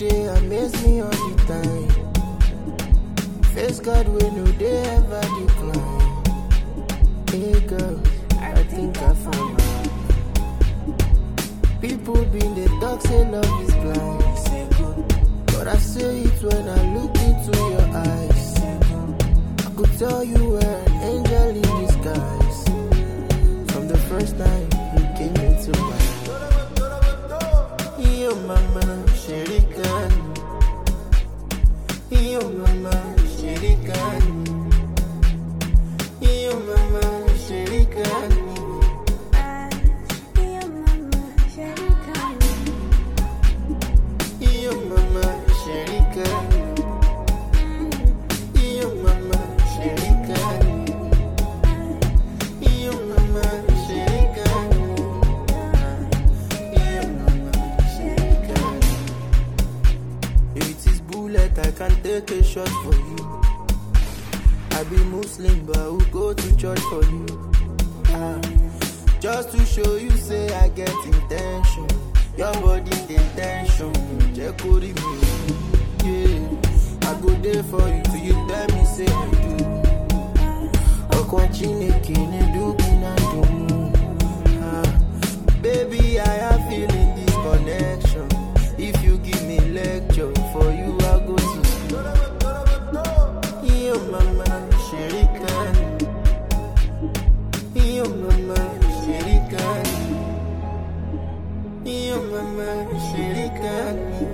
they amaze me all the time. Face God we know they ever decline. Hey girl, I think I found her. People been the talk say love is blind. But I say it when I look into your eyes. I could tell you were an angel in disguise. From the first time you came into my life. Yo mama, shirikan. Yo mama, shirikan. Yo mama, shirikan. Yo mama, shirikan. Yo mama, shirikan. Yo mama, shirikan. Yo mama, shirikan. If it is bullet, I can take a shot for you. I be Muslim, but I will go to church for you. Just to show you, say I get intention. Your body the tension, check me. Yeah, I go there for you till you tell me say I do. Okwachine do kinando. Baby, I am feeling this connection. If you give me lecture, for you I go to school. Yo mama, shirikan. Yo mama, shirikan. Yo mama, shirikan.